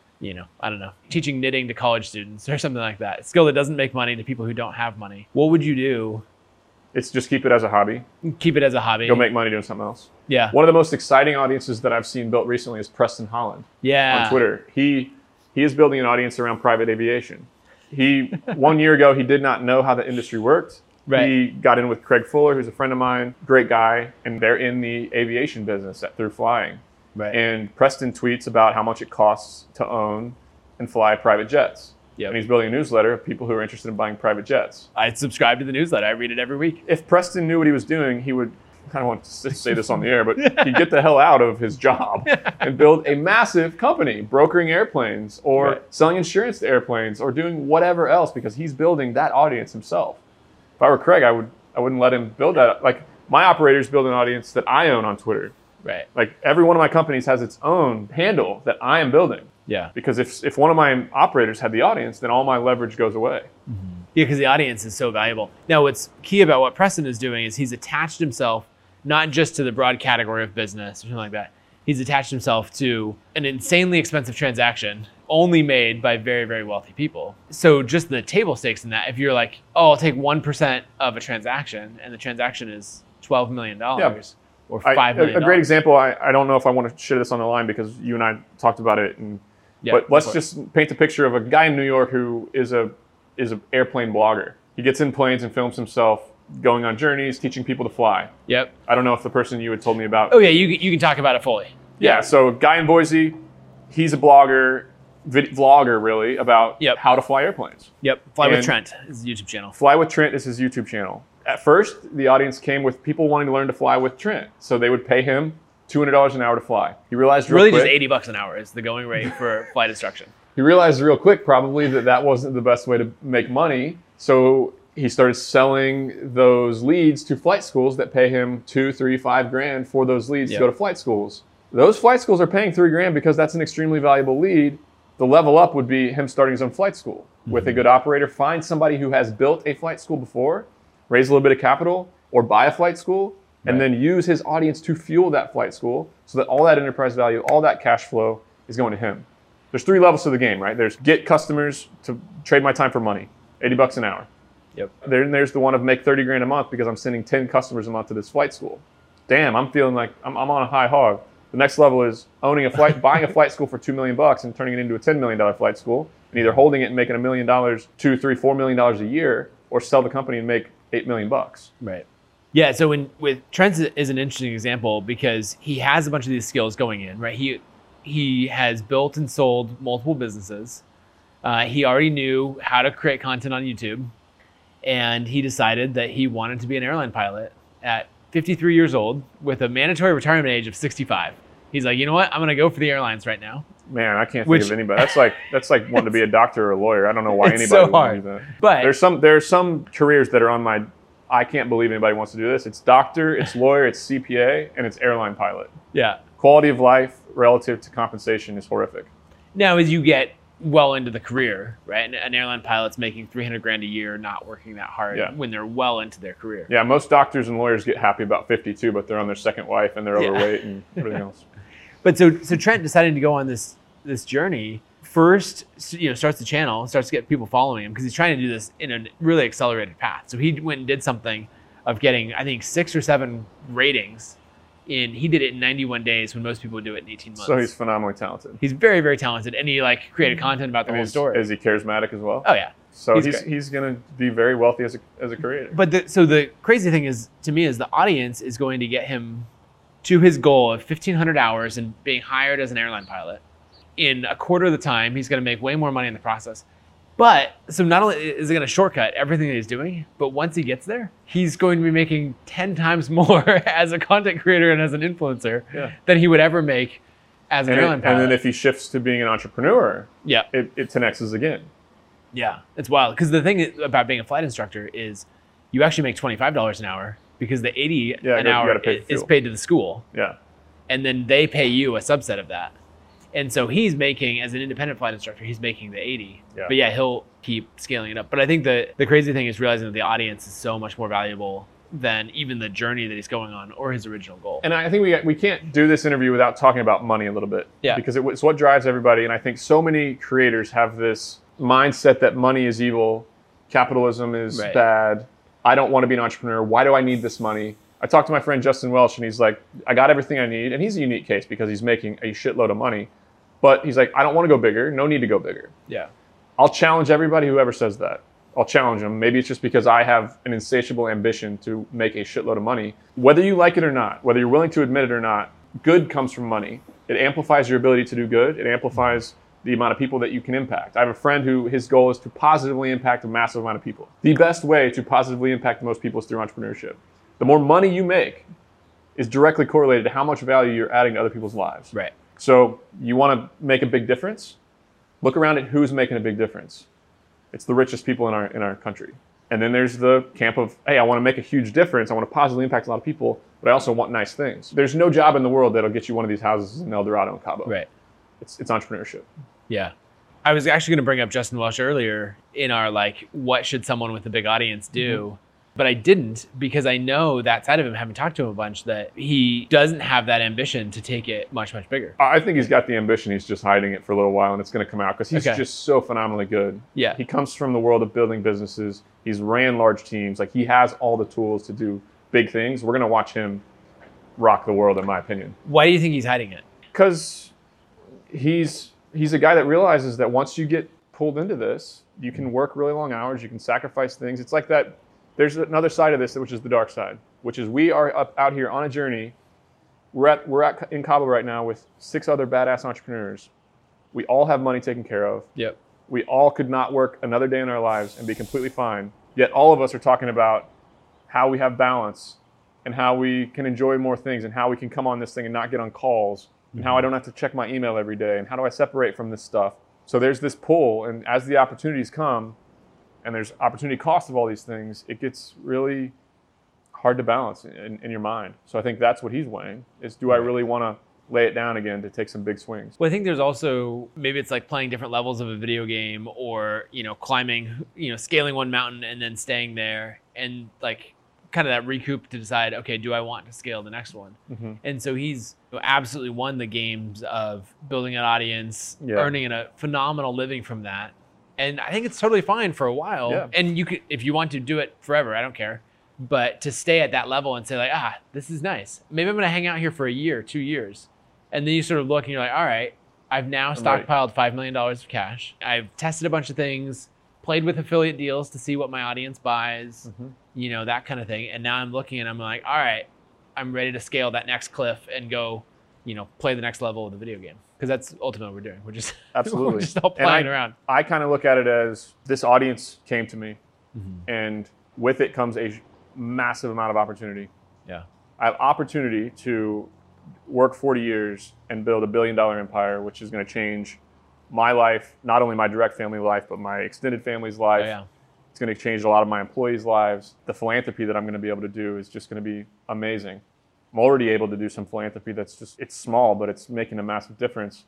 I don't know, teaching knitting to college students or something like that, a skill that doesn't make money to people who don't have money, what would you do? It's just keep it as a hobby. Keep it as a hobby. Go make money doing something else. Yeah. One of the most exciting audiences that I've seen built recently is Preston Holland. Yeah. On Twitter. He is building an audience around private aviation. 1 year ago, he did not know how the industry worked. Right. He got in with Craig Fuller, who's a friend of mine, great guy, and they're in the aviation business through flying. Right. And Preston tweets about how much it costs to own and fly private jets. Yep. And he's building a newsletter of people who are interested in buying private jets. I subscribe to the newsletter. I read it every week. If Preston knew what he was doing, he would, I don't want to say this on the air, but he'd get the hell out of his job and build a massive company, brokering airplanes or selling insurance to airplanes or doing whatever else because he's building that audience himself. If I were Craig, I wouldn't let him build that. Like my operators build an audience that I own on Twitter. Right. Like every one of my companies has its own handle that I am building. Yeah. Because if one of my operators had the audience, then all my leverage goes away. Mm-hmm. Yeah, because the audience is so valuable. Now, what's key about what Preston is doing is he's attached himself not just to the broad category of business or something like that. He's attached himself to an insanely expensive transaction only made by very, very wealthy people. So just the table stakes in that, if you're like, oh, I'll take 1% of a transaction and the transaction is $12 million or $5 million. A great example, I don't know if I want to share this on the line because you and I talked about it. But let's just paint the picture of a guy in New York who is an airplane blogger. He gets in planes and films himself going on journeys, teaching people to fly. Yep. I don't know if the person you had told me about. Oh yeah, you can talk about it fully. Yeah, so guy in Boise, he's a blogger. vlogger really about Yep. how to fly airplanes. Yep. Fly with And- Trent is his YouTube channel. Fly with Trent is his YouTube channel. At first, the audience came with people wanting to learn to fly with Trent. So they would pay him $200 an hour to fly. He realized real Really quick, just $80 an hour is the going rate for flight instruction. he realized real quick probably that wasn't the best way to make money. So he started selling those leads to flight schools that pay him $2, $3, $5,000 for those leads Yep. to go to flight schools. Those flight schools are paying $3,000 because that's an extremely valuable lead. The level up would be him starting his own flight school with a good operator. Find somebody who has built a flight school before, raise a little bit of capital, or buy a flight school, and then use his audience to fuel that flight school so that all that enterprise value, all that cash flow is going to him. There's 3 levels to the game, right? There's get customers to trade my time for money, $80 an hour. Yep. Then there's the one of make $30,000 a month because I'm sending 10 customers a month to this flight school. Damn, I'm feeling like I'm on a high hog. The next level is owning a flight, buying a flight school for $2 million and turning it into a $10 million flight school, and either holding it and making $1 million, $2, $3, $4 million a year, or sell the company and make $8 million. Right. Yeah. So with Trent is an interesting example because he has a bunch of these skills going in, right? He has built and sold multiple businesses. He already knew how to create content on YouTube, and he decided that he wanted to be an airline pilot at 53 years old with a mandatory retirement age of 65. He's like, you know what? I'm going to go for the airlines right now. Man, I can't think Which- of anybody. That's like wanting to be a doctor or a lawyer. I don't know why It's anybody so would want to hard. do that. But There's some careers that are on my I can't believe anybody wants to do this. It's doctor, it's lawyer, it's CPA, and it's airline pilot. yeah. Quality of life relative to compensation is horrific. Now, as you get well into the career, right? An airline pilot's making $300,000 a year, not working that hard Yeah. when they're well into their career. Yeah, most doctors and lawyers get happy about 52, but they're on their second wife and they're Yeah. overweight and everything else. But so Trent decided to go on this journey. First, starts the channel, starts to get people following him because he's trying to do this in a really accelerated path. So he went and did something of getting, I think, 6 or 7 ratings. He did it in 91 days when most people would do it in 18 months. So he's phenomenally talented. He's very, very talented, and he created content about the And whole story. Is he charismatic as well? Oh yeah. So he's he's great. going to be very wealthy as a creator. But the crazy thing is, to me, is the audience is going to get him to his goal of 1,500 hours and being hired as an airline pilot. In a quarter of the time, he's going to make way more money in the process. But so not only is it going to shortcut everything that he's doing, but once he gets there, he's going to be making 10 times more as a content creator and as an influencer than he would ever make as an airline pilot. And then if he shifts to being an entrepreneur, yeah, it 10x's again. yeah, it's wild. Because the thing about being a flight instructor is you actually make $25 an hour because the $80 an you hour gotta pay for is fuel. paid to the school. Yeah. And then they pay you a subset of that. And so he's making, as an independent flight instructor, he's making the 80. Yeah. But yeah, he'll keep scaling it up. But I think the crazy thing is realizing that the audience is so much more valuable than even the journey that he's going on or his original goal. And I think we can't do this interview without talking about money a little bit. Yeah. Because it's what drives everybody. And I think so many creators have this mindset that money is evil, capitalism is Right. bad, I don't want to be an entrepreneur, why do I need this money? I talked to my friend Justin Welsh and he's like, I got everything I need. And he's a unique case because he's making a shitload of money. But he's like, I don't want to go bigger, no need to go bigger. Yeah. I'll challenge everybody who ever says that. I'll challenge them. Maybe it's just because I have an insatiable ambition to make a shitload of money. Whether you like it or not, whether you're willing to admit it or not, good comes from money. It amplifies your ability to do good. It amplifies the amount of people that you can impact. I have a friend who his goal is to positively impact a massive amount of people. The best way to positively impact most people is through entrepreneurship. The more money you make is directly correlated to how much value you're adding to other people's lives. Right. So you want to make a big difference? Look around at who's making a big difference. It's the richest people in our country. And then there's the camp of, hey, I want to make a huge difference. I want to positively impact a lot of people, but I also want nice things. There's no job in the world that'll get you one of these houses in El Dorado and Cabo. Right. It's entrepreneurship. Yeah. I was actually going to bring up Justin Welsh earlier in our what should someone with a big audience do? But I didn't because I know that side of him, having talked to him a bunch, that he doesn't have that ambition to take it much, much bigger. I think he's got the ambition. He's just hiding it for a little while, and it's going to come out because he's Okay. just so phenomenally good. Yeah. He comes from the world of building businesses. He's ran large teams. He has all the tools to do big things. We're going to watch him rock the world, in my opinion. Why do you think he's hiding it? Because he's a guy that realizes that once you get pulled into this, you can work really long hours. You can sacrifice things. It's like that. There's another side of this, which is the dark side, which is we are out here on a journey. We're in Cabo right now with 6 other badass entrepreneurs. We all have money taken care of. Yep. We all could not work another day in our lives and be completely fine. Yet all of us are talking about how we have balance and how we can enjoy more things and how we can come on this thing and not get on calls and how I don't have to check my email every day and how do I separate from this stuff. So there's this pull, and as the opportunities come and there's opportunity cost of all these things, it gets really hard to balance in your mind. So I think that's what he's weighing is, do I really want to lay it down again to take some big swings? Well, I think there's also, maybe it's like playing different levels of a video game, or, climbing, scaling one mountain and then staying there, and like kind of that recoup to decide, okay, do I want to scale the next one? Mm-hmm. And so he's absolutely won the games of building an audience, earning a phenomenal living from that. And I think it's totally fine for a while. Yeah. And you could, if you want to do it forever, I don't care. But to stay at that level and say like, this is nice. Maybe I'm going to hang out here for a year, 2 years. And then you sort of look and you're like, all right, I've now stockpiled $5 million of cash. I've tested a bunch of things, played with affiliate deals to see what my audience buys, that kind of thing. And now I'm looking and I'm like, all right, I'm ready to scale that next cliff and go, play the next level of the video game. Because that's ultimately what we're doing. We're just absolutely we're just all playing around. I kind of look at it as this audience came to me, and with it comes a massive amount of opportunity. Yeah, I have opportunity to work 40 years and build $1 billion empire, which is going to change my life, not only my direct family life, but my extended family's life. Oh, yeah. It's going to change a lot of my employees' lives. The philanthropy that I'm going to be able to do is just going to be amazing. I'm already able to do some philanthropy that's just, it's small, but it's making a massive difference.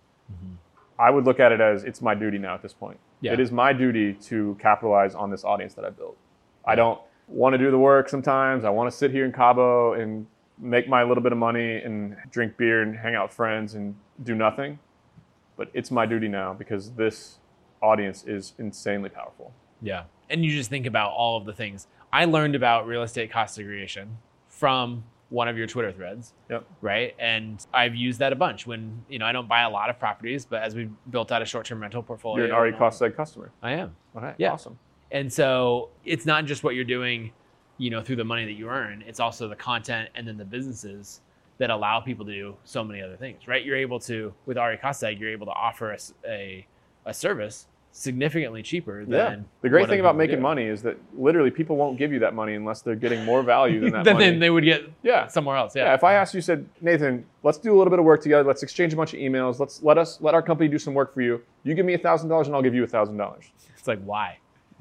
I would look at it as it's my duty now at this point. Yeah. It is my duty to capitalize on this audience that I built. I don't want to do the work sometimes. I want to sit here in Cabo and make my little bit of money and drink beer and hang out with friends and do nothing. But it's my duty now because this audience is insanely powerful. Yeah. And you just think about all of the things. I learned about real estate cost segregation from one of your Twitter threads, right? And I've used that a bunch when, I don't buy a lot of properties, but as we've built out a short-term rental portfolio. You're an RE Cost Seg customer. I am. Okay, yeah. Awesome. And so it's not just what you're doing, through the money that you earn. It's also the content and then the businesses that allow people to do so many other things, right? You're able to, with RE Cost Seg, you're able to offer a service significantly cheaper than the great thing about making money is that literally people won't give you that money unless they're getting more value than that than money. they would get somewhere else. If I asked you, said, Nathan, let's do a little bit of work together, let's exchange a bunch of emails, let our company do some work for you. You give me $1,000 and I'll give you $1,000. It's like, why?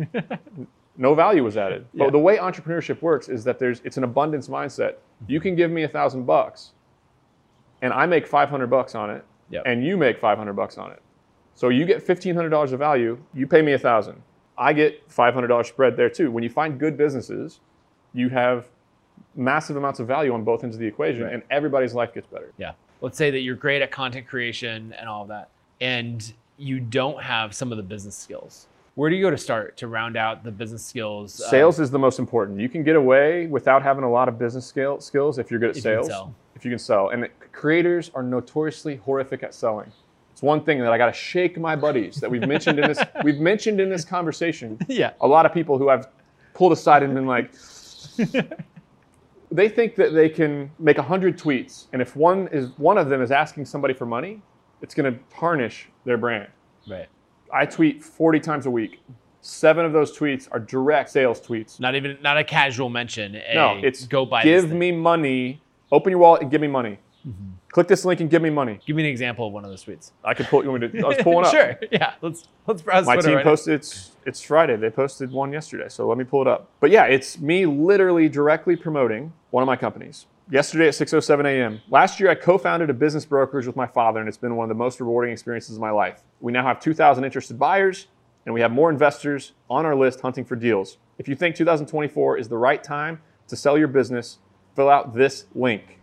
No value was added. But the way entrepreneurship works is that it's an abundance mindset. You can give me $1,000 and I make $500 on it, and you make $500 on it. So you get $1,500 of value, you pay me $1,000. I get $500 spread there too. When you find good businesses, you have massive amounts of value on both ends of the equation, and everybody's life gets better. Yeah. Let's say that you're great at content creation and all of that, and you don't have some of the business skills. Where do you go to start to round out the business skills? Sales is the most important. You can get away without having a lot of business skills if you're good at sales. If you can sell. And creators are notoriously horrific at selling. It's one thing that I got to shake my buddies that we've mentioned in this conversation. Yeah. A lot of people who I've pulled aside and been like, they think that they can make 100 tweets, and if one of them is asking somebody for money, it's going to tarnish their brand. Right. I tweet 40 times a week. 7 of those tweets are direct sales tweets. Not a casual mention. No, it's go buy. Give me money. Open your wallet and give me money. Mm-hmm. Click this link and give me money. Give me an example of one of those tweets. I could pull. You want me to? I was pulling up. Sure. Yeah. Let's browse. My Twitter team right posted. It's Friday. They posted one yesterday. So let me pull it up. But yeah, it's me literally directly promoting one of my companies. Yesterday at 6:07 a.m. Last year, I co-founded a business brokerage with my father, and it's been one of the most rewarding experiences of my life. We now have 2,000 interested buyers, and we have more investors on our list hunting for deals. If you think 2024 is the right time to sell your business, fill out this link.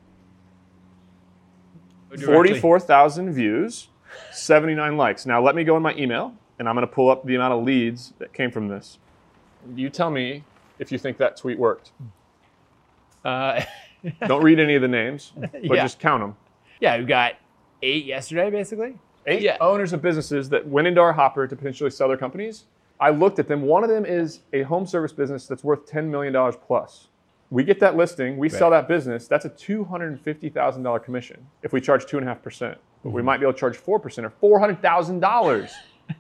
44,000 views, 79 likes. Now let me go in my email, and I'm going to pull up the amount of leads that came from this. You tell me if you think that tweet worked. Don't read any of the names, but just count them. Yeah, we got 8 yesterday, basically. 8 owners of businesses that went into our hopper to potentially sell their companies. I looked at them. One of them is a home service business that's worth $10 million plus. We get that listing, we sell that business, that's a $250,000 commission if we charge 2.5%. But we might be able to charge 4% or $400,000.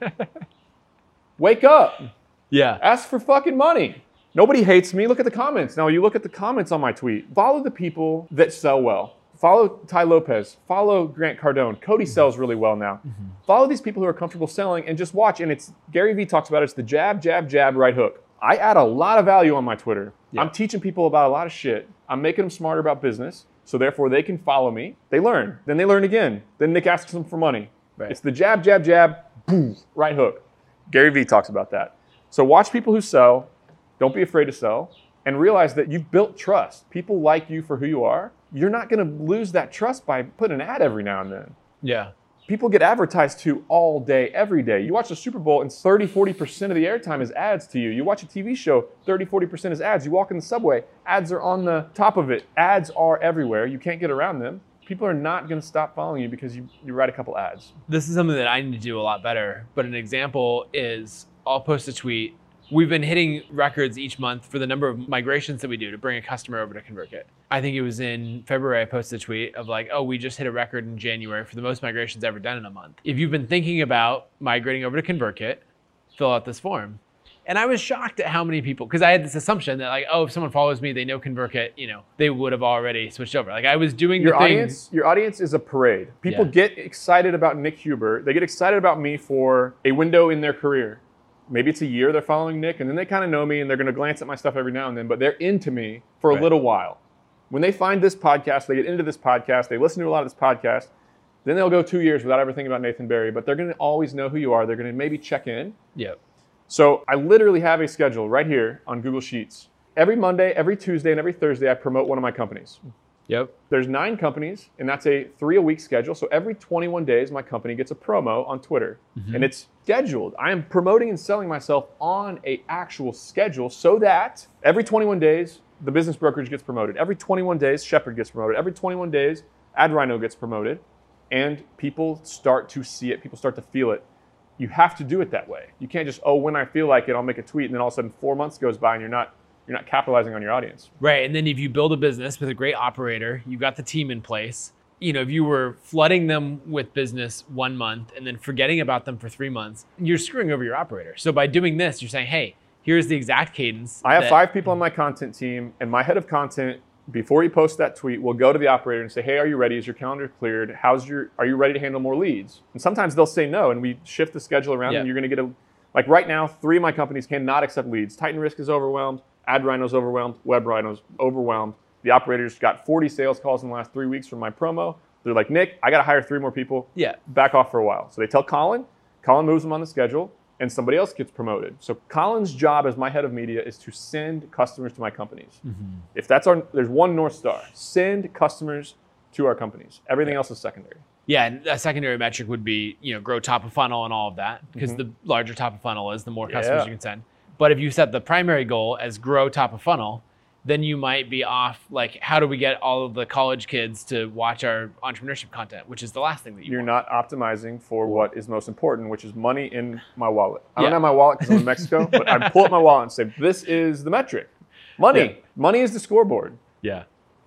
Wake up. Yeah. Ask for fucking money. Nobody hates me. Look at the comments. Now, you look at the comments on my tweet. Follow the people that sell well. Follow Ty Lopez. Follow Grant Cardone. Cody sells really well now. Follow these people who are comfortable selling and just watch. And it's Gary Vee talks about it. It's the jab, jab, jab, right hook. I add a lot of value on my Twitter. I'm teaching people about a lot of shit. I'm making them smarter about business. So therefore, they can follow me. They learn. Then they learn again. Then Nick asks them for money. Right. It's the jab, jab, jab, boom, right hook. Gary Vee talks about that. So watch people who sell. Don't be afraid to sell. And realize that you've built trust. People like you for who you are. You're not going to lose that trust by putting an ad every now and then. Yeah. People get advertised to all day, every day. You watch the Super Bowl and 30, 40% of the airtime is ads to you. You watch a TV show, 30, 40% is ads. You walk in the subway, ads are on the top of it. Ads are everywhere. You can't get around them. People are not going to stop following you because you write a couple ads. This is something that I need to do a lot better. But an example is I'll post a tweet. We've been hitting records each month for the number of migrations that we do to bring a customer over to ConvertKit. I think it was in February I posted a tweet of like, oh, we just hit a record in January for the most migrations ever done in a month. If you've been thinking about migrating over to ConvertKit, fill out this form. And I was shocked at how many people, because I had this assumption that like, oh, if someone follows me, they know ConvertKit, they would have already switched over. Like I was doing your audience. Your audience is a parade. People get excited about Nick Huber. They get excited about me for a window in their career. Maybe it's a year they're following Nick, and then they kind of know me, and they're going to glance at my stuff every now and then, but they're into me for a little while. When they find this podcast, they get into this podcast, they listen to a lot of this podcast, then they'll go 2 years without ever thinking about Nathan Barry, but they're going to always know who you are. They're going to maybe check in. Yep. So I literally have a schedule right here on Google Sheets. Every Monday, every Tuesday, and every Thursday, I promote one of my companies. Yep. There's 9 companies, and that's a 3-a-week schedule. So every 21 days, my company gets a promo on Twitter, and it's scheduled. I am promoting and selling myself on an actual schedule so that every 21 days, the business brokerage gets promoted. Every 21 days, Shepherd gets promoted. Every 21 days, AdRhino gets promoted, and people start to see it. People start to feel it. You have to do it that way. You can't just, when I feel like it, I'll make a tweet, and then all of a sudden 4 months goes by, and you're not capitalizing on your audience. Right. And then if you build a business with a great operator, you've got the team in place. If you were flooding them with business 1 month and then forgetting about them for 3 months, you're screwing over your operator. So by doing this, you're saying, hey, here's the exact cadence. I have 5 people on my content team, and my head of content, before he posts that tweet, will go to the operator and say, hey, are you ready? Is your calendar cleared? Are you ready to handle more leads? And sometimes they'll say no, and we shift the schedule around, and you're going to get like right now, 3 of my companies cannot accept leads. Titan Risk is overwhelmed. AdRhino's overwhelmed, WebRhino's overwhelmed. The operators got 40 sales calls in the last 3 weeks from my promo. They're like, Nick, I got to hire 3 more people. Yeah. Back off for a while. So they tell Colin. Colin moves them on the schedule, and somebody else gets promoted. So Colin's job as my head of media is to send customers to my companies. If there's one North Star, send customers to our companies. Everything else is secondary. Yeah, and a secondary metric would be, grow top of funnel and all of that, because the larger top of funnel is, the more customers you can send. But if you set the primary goal as grow top of funnel, then you might be off, like, how do we get all of the college kids to watch our entrepreneurship content, which is the last thing that you're not optimizing for what is most important, which is money in my wallet. I don't have my wallet because I'm in Mexico, but I pull up my wallet and say, this is the metric. Money. Money is the scoreboard. Yeah.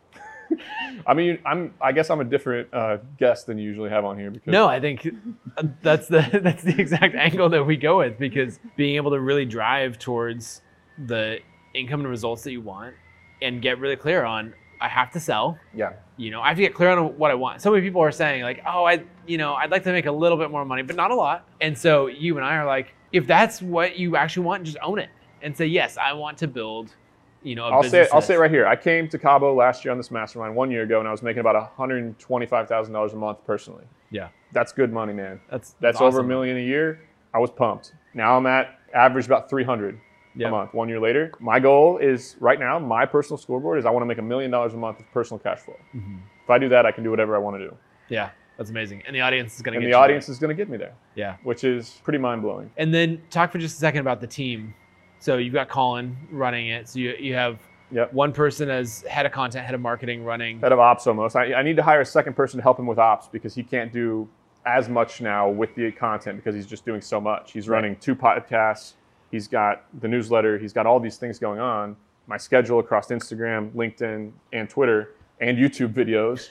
I guess I'm a different guest than you usually have on here. Because no, I think that's the exact angle that we go with, because being able to really drive towards the income and results that you want and get really clear on, I have to sell. Yeah. I have to get clear on what I want. So many people are saying like, oh, I'd like to make a little bit more money, but not a lot. And so you and I are like, if that's what you actually want, just own it and say, yes, I want to build I'll say it right here. I came to Cabo last year on this mastermind 1 year ago, and I was making about $125,000 a month personally. Yeah. That's good money, man. That's awesome. Over $1 million a year. I was pumped. Now I'm at average about 300 a month. 1 year later, my goal is right now, my personal scoreboard is I want to make $1 million a month of personal cash flow. If I do that, I can do whatever I want to do. Yeah. That's amazing. And the audience is going to get you. And the audience is going to get me there. Yeah. Which is pretty mind-blowing. And then talk for just a second about the team. So you've got Colin running it. So you have one person as head of content, head of marketing running. Head of ops almost. I need to hire a second person to help him with ops because he can't do as much now with the content because he's just doing so much. He's running 2 podcasts. He's got the newsletter. He's got all these things going on. my schedule across Instagram, LinkedIn, and Twitter, and YouTube videos,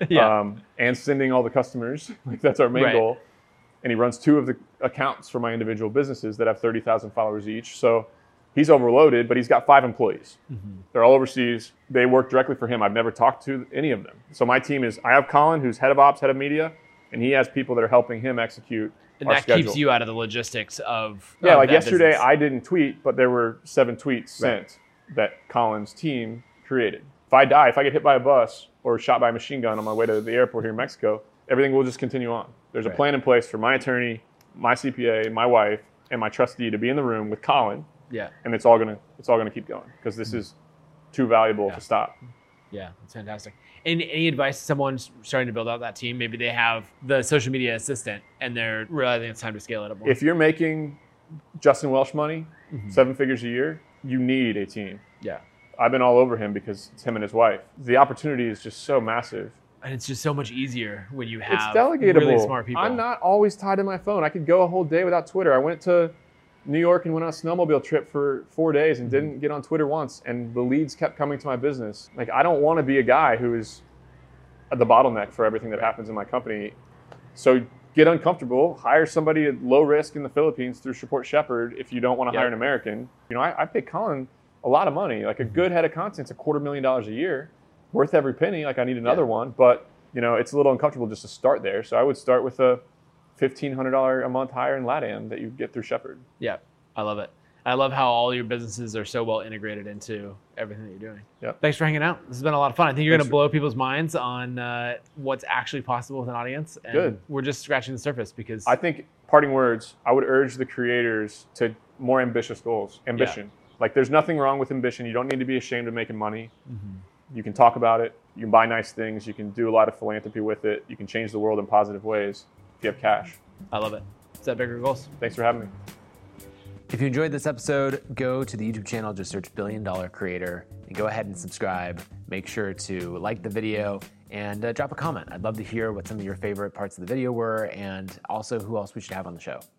and sending all the customers. Like that's our main goal. And he runs 2 of the accounts for my individual businesses that have 30,000 followers each. So he's overloaded, but he's got 5 employees. They're all overseas. They work directly for him. I've never talked to any of them. So my team is, I have Colin, who's head of ops, head of media, and he has people that are helping him execute and our that schedule. keeps you out of the logistics of like that yesterday, business. I didn't tweet, but there were 7 tweets sent that Colin's team created. If I die, if I get hit by a bus or shot by a machine gun on my way to the airport here in Mexico, everything will just continue on. There's a plan in place for my attorney, my CPA, my wife, and my trustee to be in the room with Colin. Yeah. And it's all gonna keep going because this is too valuable to stop. Yeah, that's fantastic. And any advice to someone starting to build out that team? Maybe they have the social media assistant and they're realizing it's time to scale it up more. If you're making Justin Welsh money, 7 figures a year, you need a team. Yeah. I've been all over him because it's him and his wife. The opportunity is just so massive. And it's just so much easier when you have It's delegatable. really smart people. I'm not always tied to my phone. I could go a whole day without Twitter. I went to New York and went on a snowmobile trip for 4 days and didn't get on Twitter once, and the leads kept coming to my business. Like, I don't want to be a guy who is the bottleneck for everything that happens in my company. So get uncomfortable, hire somebody at low risk in the Philippines through Support Shepherd if you don't want to hire an American. You know, I pay Colin a lot of money. Like, a good head of content's $250,000 a year, worth every penny. Like, I need another one, but you know, it's a little uncomfortable just to start there. So I would start with a $1,500 a month hire in LATAM that you get through Shepherd. Yeah, I love it. I love how all your businesses are so well integrated into everything that you're doing. Yep. Thanks for hanging out. This has been a lot of fun. I think you're going to blow people's minds on what's actually possible with an audience. And Good. We're just scratching the surface because I think, parting words, I would urge the creators to more ambitious goals. Ambition. Like, there's nothing wrong with ambition. You don't need to be ashamed of making money. You can talk about it. You can buy nice things. You can do a lot of philanthropy with it. You can change the world in positive ways if you have cash. I love it. Set bigger goals. Thanks for having me. If you enjoyed this episode, go to the YouTube channel, just search $1 Billion Creator, and go ahead and subscribe. Make sure to like the video and drop a comment. I'd love to hear what some of your favorite parts of the video were and also who else we should have on the show.